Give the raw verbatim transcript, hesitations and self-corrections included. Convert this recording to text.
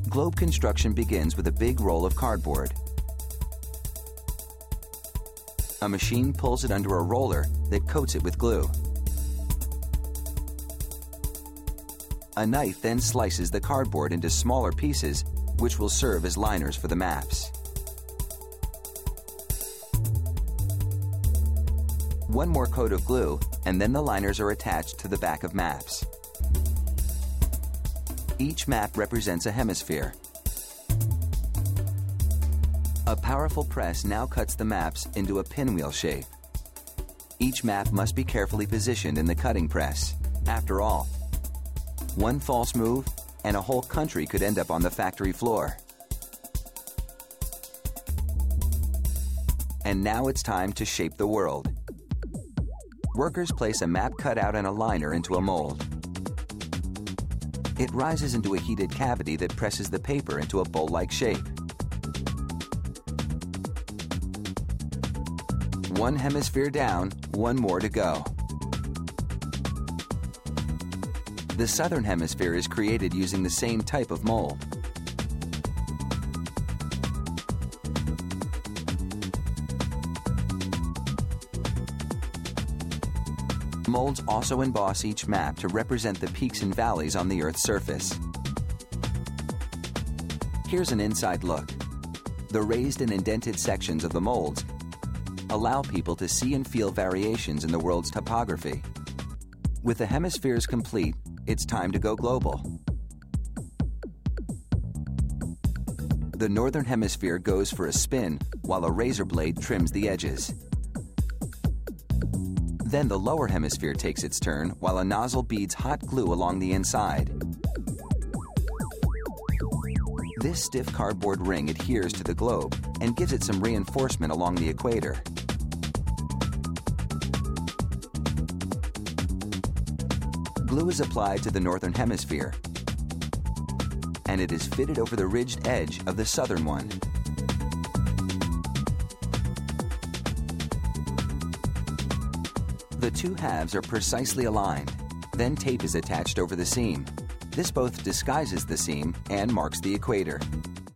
Globe construction begins with a big roll of cardboard. A machine pulls it under a roller that coats it with glue. A knife then slices the cardboard into smaller pieces, which will serve as liners for the maps. One more coat of glue, and then the liners are attached to the back of maps. Each map represents a hemisphere. A powerful press now cuts the maps into a pinwheel shape. Each map must be carefully positioned in the cutting press. After all, one false move and a whole country could end up on the factory floor. And now it's time to shape the world. Workers place a map cutout and a liner into a mold. It rises into a heated cavity that presses the paper into a bowl-like shape. One hemisphere down, one more to go. The southern hemisphere is created using the same type of mold. Molds also emboss each map to represent the peaks and valleys on the Earth's surface. Here's an inside look. The raised and indented sections of the molds allow people to see and feel variations in the world's topography. With the hemispheres complete, it's time to go global. The northern hemisphere goes for a spin while a razor blade trims the edges. Then the lower hemisphere takes its turn while a nozzle beads hot glue along the inside. This stiff cardboard ring adheres to the globe and gives it some reinforcement along the equator. Glue is applied to the northern hemisphere, and it is fitted over the ridged edge of the southern one. The two halves are precisely aligned. Then tape is attached over the seam. This both disguises the seam and marks the equator.